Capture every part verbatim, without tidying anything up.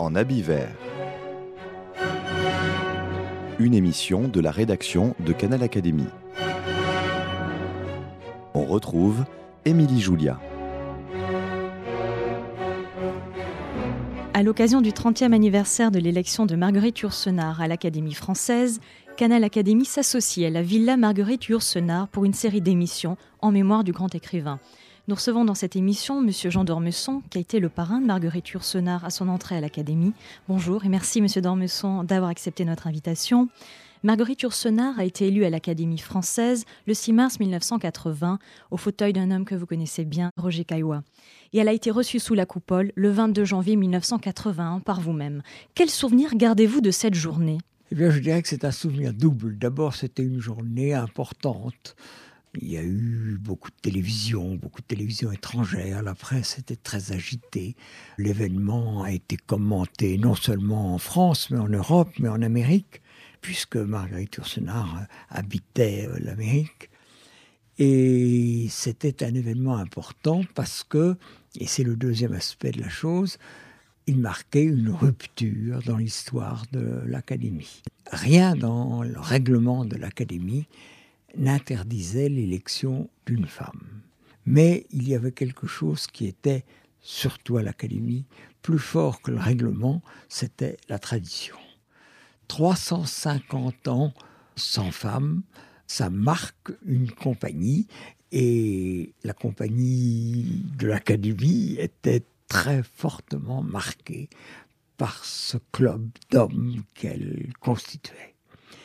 en habit vert. Une émission de la rédaction de Canal Académie. On retrouve Émilie Julia. À l'occasion du trentième anniversaire de l'élection de Marguerite Yourcenar à l'Académie française, Canal Académie s'associe à la Villa Marguerite Yourcenar pour une série d'émissions en mémoire du grand écrivain. Nous recevons dans cette émission M. Jean d'Ormesson, qui a été le parrain de Marguerite Yourcenar à son entrée à l'Académie. Bonjour et merci M. d'Ormesson d'avoir accepté notre invitation. Marguerite Yourcenar a été élue à l'Académie française le six mars mille neuf cent quatre-vingts, au fauteuil d'un homme que vous connaissez bien, Roger Caillois. Et elle a été reçue sous la coupole le vingt-deux janvier mille neuf cent quatre-vingt-un par vous-même. Quel souvenir gardez-vous de cette journée ? Eh bien, je dirais que c'est un souvenir double. D'abord, c'était une journée importante. Il y a eu beaucoup de télévision, beaucoup de télévision étrangère. La presse était très agitée. L'événement a été commenté non seulement en France, mais en Europe, mais en Amérique, puisque Marguerite Yourcenar habitait l'Amérique. Et c'était un événement important parce que, et c'est le deuxième aspect de la chose, il marquait une rupture dans l'histoire de l'Académie. Rien dans le règlement de l'Académie n'interdisait l'élection d'une femme. Mais il y avait quelque chose qui était, surtout à l'Académie, plus fort que le règlement, c'était la tradition. trois cent cinquante ans sans femme, ça marque une compagnie, et la compagnie de l'Académie était très fortement marquée par ce club d'hommes qu'elle constituait.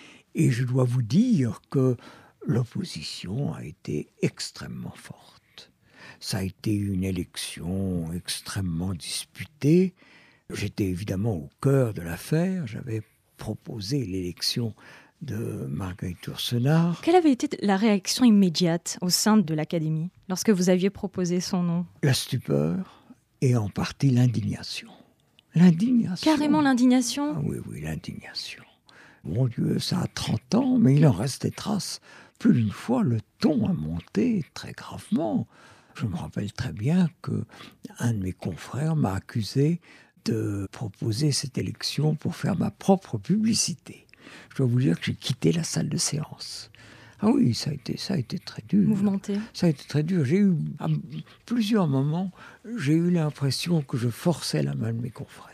Et je dois vous dire que l'opposition a été extrêmement forte. Ça a été une élection extrêmement disputée. J'étais évidemment au cœur de l'affaire. J'avais proposé l'élection de Marguerite Yourcenar. Quelle avait été la réaction immédiate au sein de l'Académie lorsque vous aviez proposé son nom ? La stupeur et en partie l'indignation. L'indignation. Carrément l'indignation ? Ah oui, oui, l'indignation. Mon Dieu, ça a trente ans, mais il en reste des traces. Plus d'une fois, le ton a monté très gravement. Je me rappelle très bien qu'un de mes confrères m'a accusé de proposer cette élection pour faire ma propre publicité. Je dois vous dire que j'ai quitté la salle de séance. Ah oui, ça a été, ça a été très dur. Mouvementé. Ça a été très dur. J'ai eu, à plusieurs moments, j'ai eu l'impression que je forçais la main de mes confrères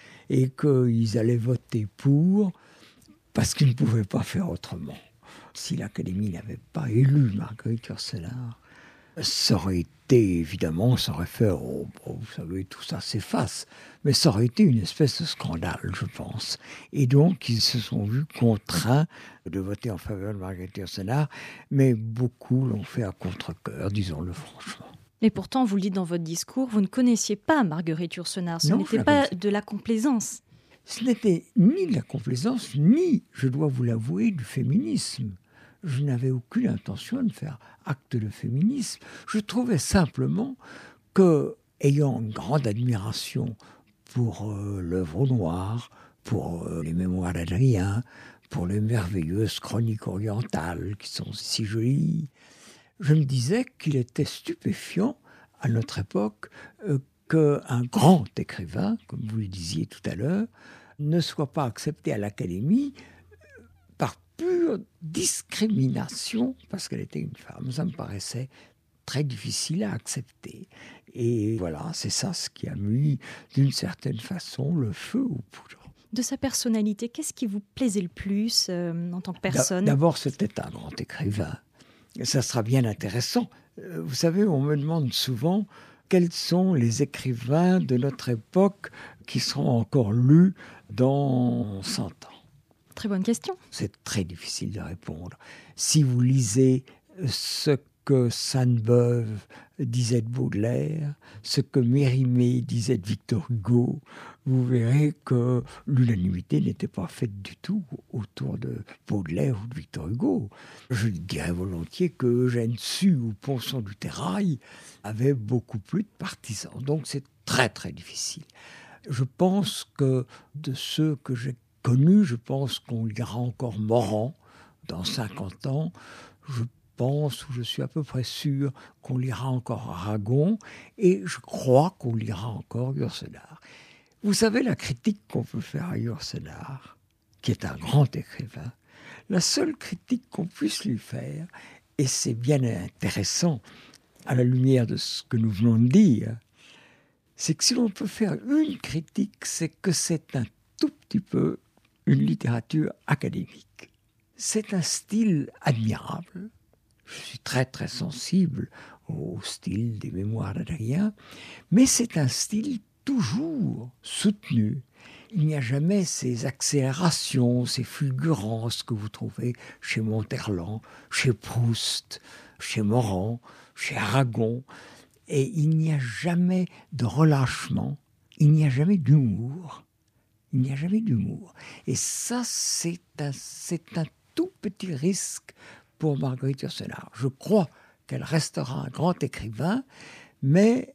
et qu'ils allaient voter pour parce qu'ils ne pouvaient pas faire autrement. Si l'Académie n'avait pas élu Marguerite Yourcenar, ça aurait été, évidemment, ça aurait fait, oh, oh, vous savez, tout ça s'efface, mais ça aurait été une espèce de scandale, je pense. Et donc, ils se sont vus contraints de voter en faveur de Marguerite Yourcenar, mais beaucoup l'ont fait à contre-cœur, disons-le franchement. Mais pourtant, vous le dites dans votre discours, vous ne connaissiez pas Marguerite Yourcenar, ce Non, n'était pas de la complaisance. Ce n'était ni de la complaisance, ni, je dois vous l'avouer, du féminisme. Je n'avais aucune intention de faire acte de féminisme. Je trouvais simplement que, ayant une grande admiration pour euh, l'œuvre au noir, pour euh, les mémoires d'Adrien, pour les merveilleuses chroniques orientales qui sont si jolies, je me disais qu'il était stupéfiant à notre époque euh, qu'un grand écrivain, comme vous le disiez tout à l'heure, ne soit pas accepté à l'Académie par pure discrimination parce qu'elle était une femme. Ça me paraissait très difficile à accepter. Et voilà, c'est ça ce qui a mis, d'une certaine façon, le feu aux poudres. De sa personnalité, qu'est-ce qui vous plaisait le plus euh, en tant que personne ? D'abord, c'était un grand écrivain. Ça sera bien intéressant. Vous savez, on me demande souvent quels sont les écrivains de notre époque qui seront encore lus dans cent ans. Très bonne question. C'est très difficile de répondre. Si vous lisez ce que Sainte-Beuve disait de Baudelaire, ce que Mérimée disait de Victor Hugo, vous verrez que l'unanimité n'était pas faite du tout autour de Baudelaire ou de Victor Hugo. Je dirais volontiers que Eugène Sue ou Ponson du Terrail avaient beaucoup plus de partisans. Donc c'est très très difficile. Je pense que de ceux que j'ai connus, je pense qu'on lira encore Morand dans cinquante ans. Je pense, ou je suis à peu près sûr, qu'on lira encore Aragon, et je crois qu'on lira encore Yourcenar. Vous savez, la critique qu'on peut faire à Yourcenar, qui est un grand écrivain, la seule critique qu'on puisse lui faire, et c'est bien intéressant à la lumière de ce que nous venons de dire, c'est que si l'on peut faire une critique, c'est que c'est un tout petit peu une littérature académique. C'est un style admirable. Je suis très très sensible au style des Mémoires d'Adrien, mais c'est un style toujours soutenu. Il n'y a jamais ces accélérations, ces fulgurances que vous trouvez chez Monterland, chez Proust, chez Morand, chez Aragon. Et il n'y a jamais de relâchement, il n'y a jamais d'humour. Il n'y a jamais d'humour. Et ça, c'est un, c'est un tout petit risque pour Marguerite Yourcenar. Je crois qu'elle restera un grand écrivain, mais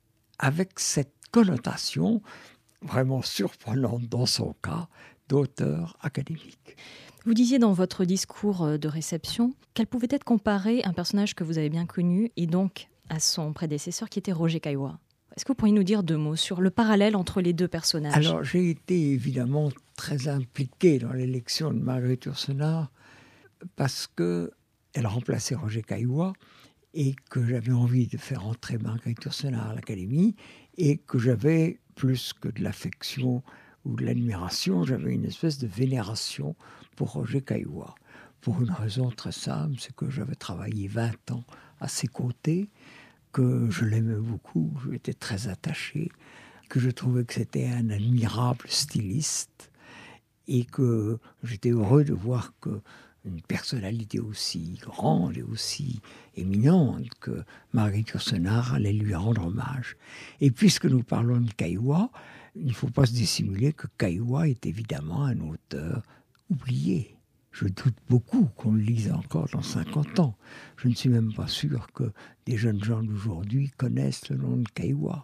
avec cette connotation vraiment surprenante dans son cas d'auteur académique. Vous disiez dans votre discours de réception qu'elle pouvait être comparée à un personnage que vous avez bien connu et donc à son prédécesseur qui était Roger Caillois. Est-ce que vous pourriez nous dire deux mots sur le parallèle entre les deux personnages ? Alors, j'ai été évidemment très impliqué dans l'élection de Marguerite Yourcenar parce qu'elle remplaçait Roger Caillois et que j'avais envie de faire entrer Marguerite Yourcenar à l'Académie et que j'avais, plus que de l'affection ou de l'admiration, j'avais une espèce de vénération pour Roger Caillois. Pour une raison très simple, c'est que j'avais travaillé vingt ans à ses côtés, que je l'aimais beaucoup, je lui étais très attaché, que je trouvais que c'était un admirable styliste et que j'étais heureux de voir qu'une personnalité aussi grande et aussi éminente que Marguerite Yourcenar allait lui rendre hommage. Et puisque nous parlons de Caillois, il ne faut pas se dissimuler que Caillois est évidemment un auteur oublié. Je doute beaucoup qu'on le lise encore dans cinquante ans. Je ne suis même pas sûr que des jeunes gens d'aujourd'hui connaissent le nom de Caillois.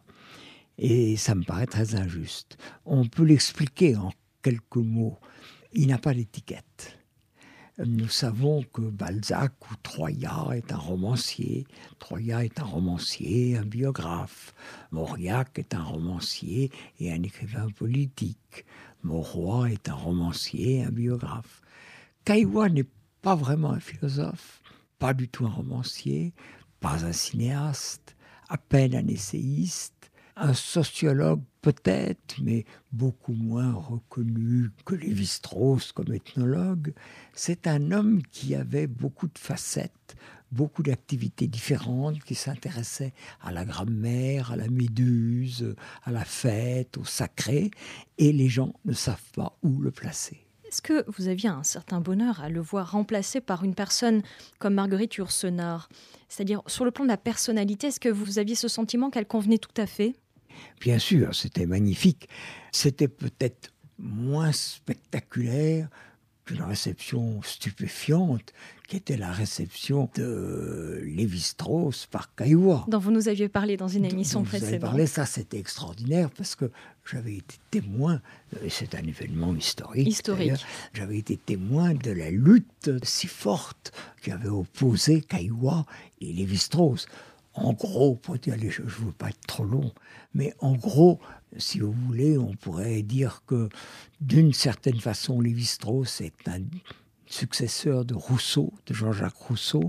Et ça me paraît très injuste. On peut l'expliquer en quelques mots. Il n'a pas d'étiquette. Nous savons que Balzac ou Troyat est un romancier. Troyat est un romancier, un biographe. Mauriac est un romancier et un écrivain politique. Mauroy est un romancier et un biographe. Caillois n'est pas vraiment un philosophe, pas du tout un romancier, pas un cinéaste, à peine un essayiste, un sociologue peut-être, mais beaucoup moins reconnu que Lévi-Strauss comme ethnologue. C'est un homme qui avait beaucoup de facettes, beaucoup d'activités différentes, qui s'intéressait à la grammaire, à la méduse, à la fête, au sacré, et les gens ne savent pas où le placer. Est-ce que vous aviez un certain bonheur à le voir remplacé par une personne comme Marguerite Yourcenar ? C'est-à-dire, sur le plan de la personnalité, est-ce que vous aviez ce sentiment qu'elle convenait tout à fait ? Bien sûr, c'était magnifique. C'était peut-être moins spectaculaire qu'une réception stupéfiante, qui était la réception de Lévi-Strauss par Caillois. Dont vous nous aviez parlé dans une émission dont vous précédente. Vous avez parlé, ça c'était extraordinaire parce que j'avais été témoin, et c'est un événement historique, historique. J'avais été témoin de la lutte si forte qui avait opposé Caillois et Lévi-Strauss. En gros, pour dire les choses, je ne veux pas être trop long, mais en gros, si vous voulez, on pourrait dire que d'une certaine façon, Lévi-Strauss est un successeur de Rousseau, de Jean-Jacques Rousseau,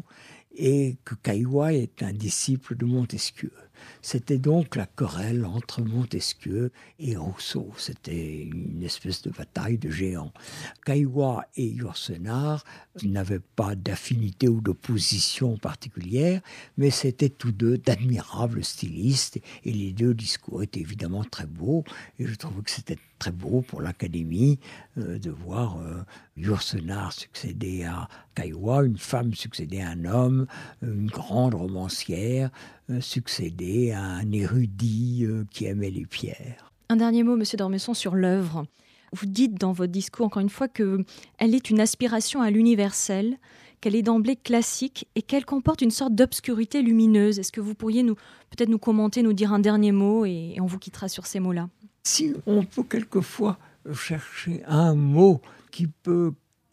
et que Caillois est un disciple de Montesquieu. C'était donc la querelle entre Montesquieu et Rousseau. C'était une espèce de bataille de géants. Caillois et Yourcenar n'avaient pas d'affinité ou d'opposition particulière, mais c'étaient tous deux d'admirables stylistes, et les deux discours étaient évidemment très beaux, et je trouvais que c'était très beau pour l'Académie euh, de voir euh, Yourcenar succéder à Caillois, une femme succéder à un homme, une grande romancière euh, succéder à un érudit euh, qui aimait les pierres. Un dernier mot, Monsieur d'Ormesson, sur l'œuvre. Vous dites dans votre discours, encore une fois, qu'elle est une aspiration à l'universel, qu'elle est d'emblée classique et qu'elle comporte une sorte d'obscurité lumineuse. Est-ce que vous pourriez nous, peut-être nous commenter, nous dire un dernier mot et, et on vous quittera sur ces mots-là ? Si on peut quelquefois chercher un mot qui peut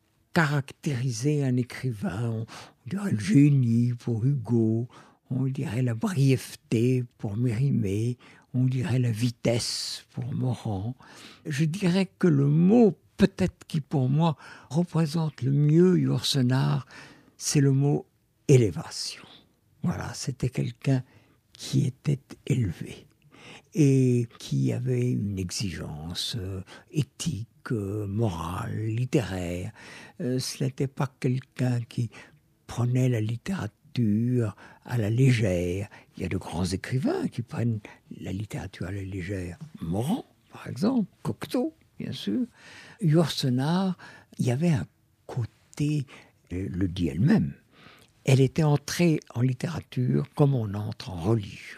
caractériser un écrivain, on dirait le génie pour Hugo, on dirait la brièveté pour Mérimée, on dirait la vitesse pour Morand. Je dirais que le mot, peut-être qui pour moi représente le mieux Yourcenar, c'est le mot élévation. Voilà, c'était quelqu'un qui était élevé et qui avait une exigence euh, éthique, euh, morale, littéraire. Euh, ce n'était pas quelqu'un qui prenait la littérature à la légère. Il y a de grands écrivains qui prennent la littérature à la légère. Morand, par exemple, Cocteau, bien sûr. Yourcenar, il y avait un côté, elle le dit elle-même, elle était entrée en littérature comme on entre en religion.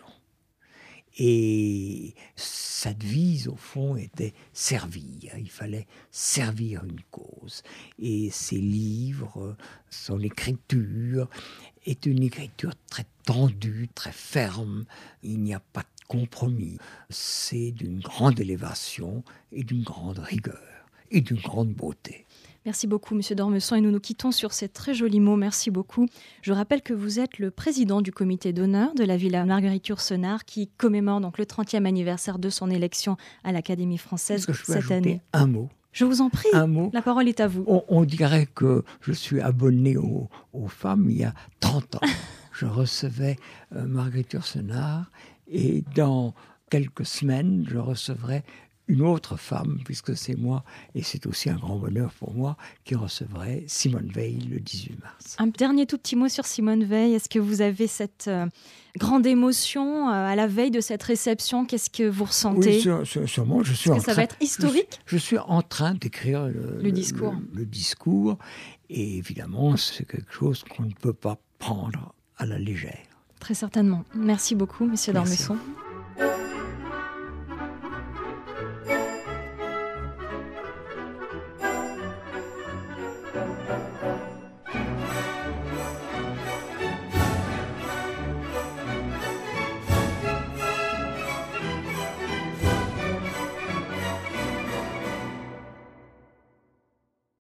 Et sa devise, au fond, était servir. Il fallait servir une cause. Et ses livres, son écriture, est une écriture très tendue, très ferme. Il n'y a pas de compromis. C'est d'une grande élévation et d'une grande rigueur et d'une grande beauté. Merci beaucoup, Monsieur d'Ormesson, et nous nous quittons sur ces très jolis mots. Merci beaucoup. Je rappelle que vous êtes le président du comité d'honneur de la Villa Marguerite Yourcenar, qui commémore donc le trentième anniversaire de son élection à l'Académie française Est-ce que je peux cette année. Un mot. Je vous en prie. Un mot. La parole est à vous. On, on dirait que je suis abonné aux, aux femmes il y a trente ans. Je recevais euh, Marguerite Yourcenar et dans quelques semaines, je recevrai une autre femme, puisque c'est moi, et c'est aussi un grand bonheur pour moi, qui recevrait Simone Veil le dix-huit mars. Un dernier tout petit mot sur Simone Veil. Est-ce que vous avez cette euh, grande émotion euh, à la veille de cette réception? Qu'est-ce que vous ressentez? Oui, sur, sur, sûrement. Je suis Est-ce en que ça train, va être historique? je, je suis en train d'écrire le, le discours. Le, le discours, et évidemment, c'est quelque chose qu'on ne peut pas prendre à la légère. Très certainement. Merci beaucoup, Monsieur d'Ormesson.